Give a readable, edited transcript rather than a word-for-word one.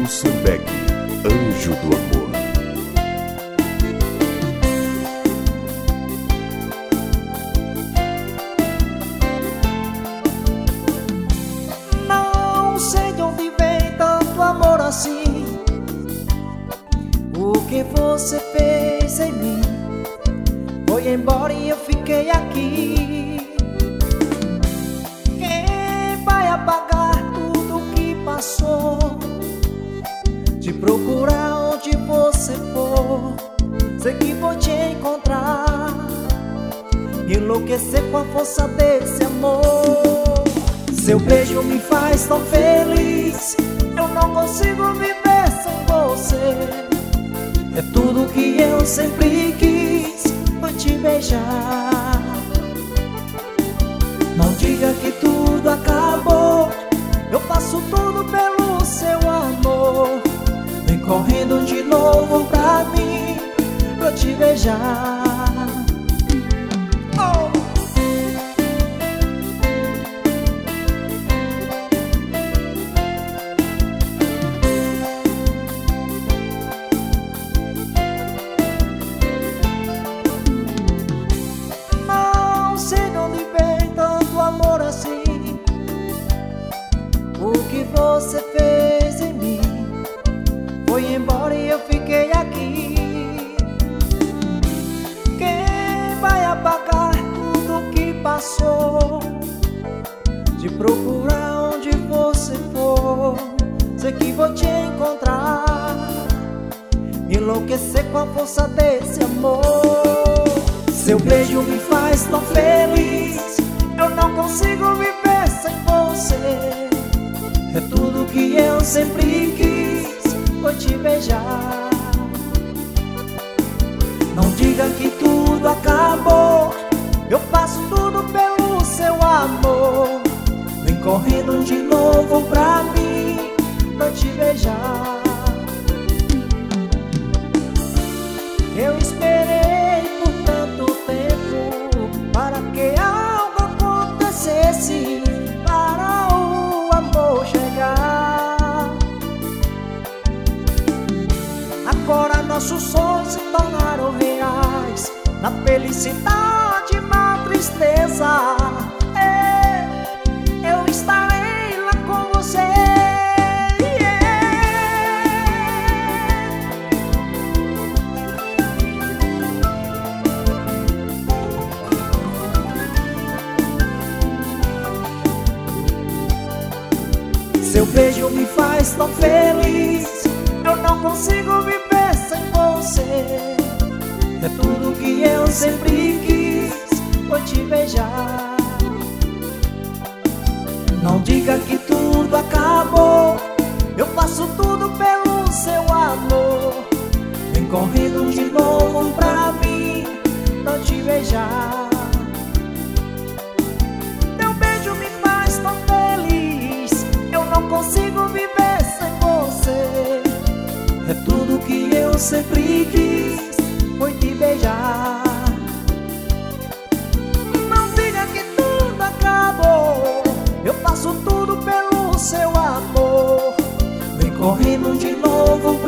Wilson Beck, Anjo do Amor. Não sei de onde vem tanto amor assim. O que você fez em mim? Foi embora e eu fiquei aqui. Quem vai apagar tudo que passou? Te procurar onde você for. Sei que vou te encontrar, enlouquecer com a força desse amor. Seu beijo me faz tão feliz, eu não consigo viver sem você. É tudo que eu sempre quis, foi te beijar. Não diga que tudo acabou, eu faço tudo pelo seu amor. Vem correndo de novo pra mim, pra te beijar. Oh! Não sei de onde vem tanto amor assim. O que você fez em mim? Foi embora e eu fiquei aqui. Quem vai apagar tudo que passou? Te procurar onde você for. Sei que vou te encontrar, enlouquecer com a força desse amor. Seu beijo me faz tão feliz, eu não consigo viver sem você. É tudo que eu sempre quis, foi te beijar. Não diga que tudo acabou, eu faço tudo pelo seu amor. Vem correndo de novo pra mim, pra te beijar. Eu esperei por tanto tempo para que algo acontecesse, para o amor chegar. Agora nossos sonhos se tornaram reais, na felicidade e na tristeza. Eu estarei lá com você. Seu beijo me faz tão feliz, eu não consigo viver sem você. É tudo que eu sempre quis, foi te beijar. Não diga que tudo acabou, eu faço tudo pelo seu amor. Vem correndo de novo pra mim, pra te beijar. Teu beijo me faz tão feliz, eu não consigo viver sem você. É tudo que eu sempre quis, foi te beijar. Não diga que tudo acabou, eu faço tudo pelo seu amor. Vem correndo de novo